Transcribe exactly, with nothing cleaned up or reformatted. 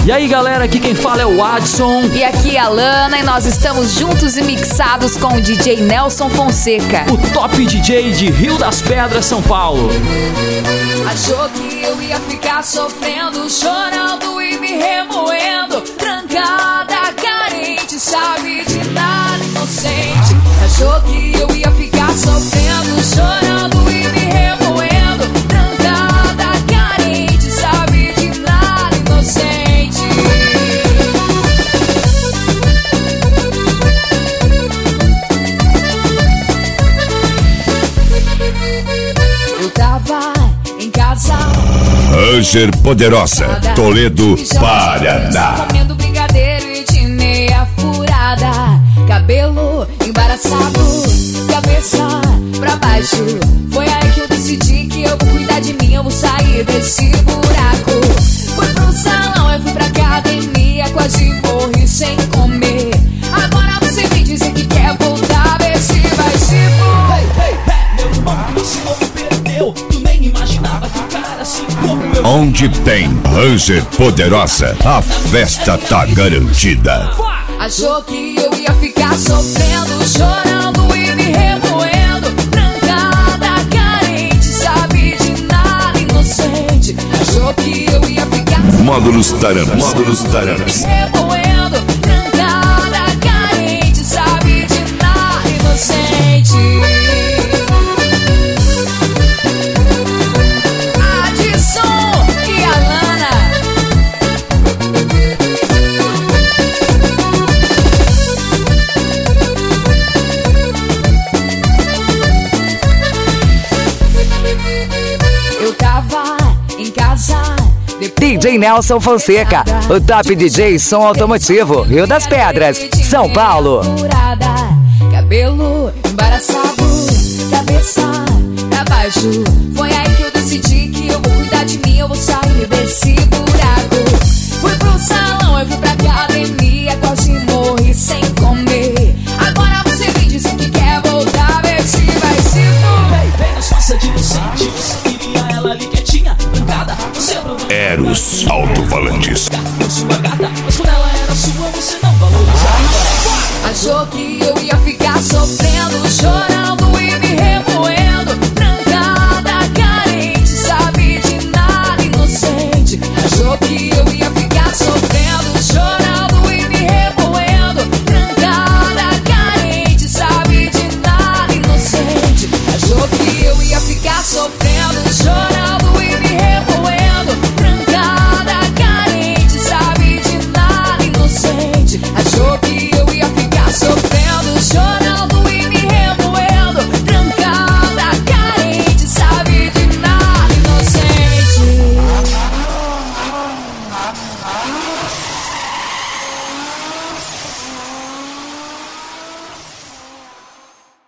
E aí galera, aqui quem fala é o Adson. E aqui a Lana, e nós estamos juntos e mixados com o D J Nelson Fonseca, o top D J de Rio das Pedras, São Paulo. Achou que eu ia ficar sofrendo, chorando e me remoendo, trancada, carente, sabe de nada, inocente. Achou que eu ia ficar sofrendo, chorando e me remoendo, trancada, carente, sabe de nada, inocente. Eu tava em casa, Ranger Poderosa, Toledo, Paraná. Comendo brigadeiro e de meia furada, cabelo embaraçado, cabeça pra baixo. Foi aí que eu decidi que eu vou cuidar de mim, eu vou sair desse buraco. Fui pro salão, eu fui pra academia, quase morri sem comer. Agora você vem dizer que quer voltar, vê se vai se for. Hey, hey, hey, meu irmão, que você não me perdeu. Tu nem imaginava que o cara assim como eu. Onde tem Ranger Poderosa, a festa tá garantida. Achou que eu ia ficar sofrendo, chorando e me remoendo, trancada, carente, sabe de nada, inocente. Achou que eu ia ficar Módulos Taranas, Módulos Taranas. remoendo, trancada, carente, sabe de nada, inocente. Adson e Alana. Eu tava em casa, D J Nelson Fonseca, o top D J som automotivo, Rio das Pedras, São Paulo. cabelo embaraçado.